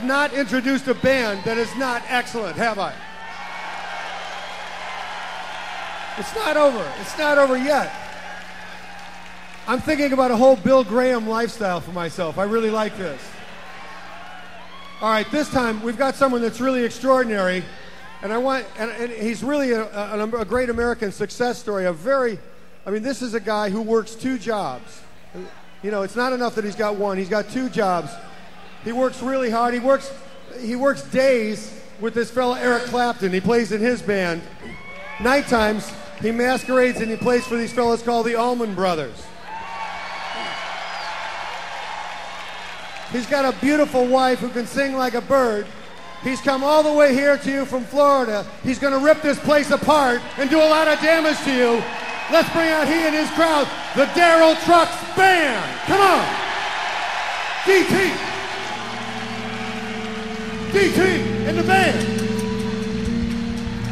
not introduced a band that is not excellent, have I? It's not over. It's not over yet. I'm thinking about a whole Bill Graham lifestyle for myself. I really like this. All right, this time we've got someone that's really extraordinary, and and he's really a great American success story. This is a guy who works 2 jobs. You know, it's not enough that he's got one. He's got 2 jobs. He works really hard. He works days with this fella Eric Clapton. He plays in his band. Night times, he masquerades and he plays for these fellas called the Allman Brothers. He's got a beautiful wife who can sing like a bird. He's come all the way here to you from Florida. He's going to rip this place apart and do a lot of damage to you. Let's bring out he and his crowd, the Daryl Trucks Band. Come on. DT in the band.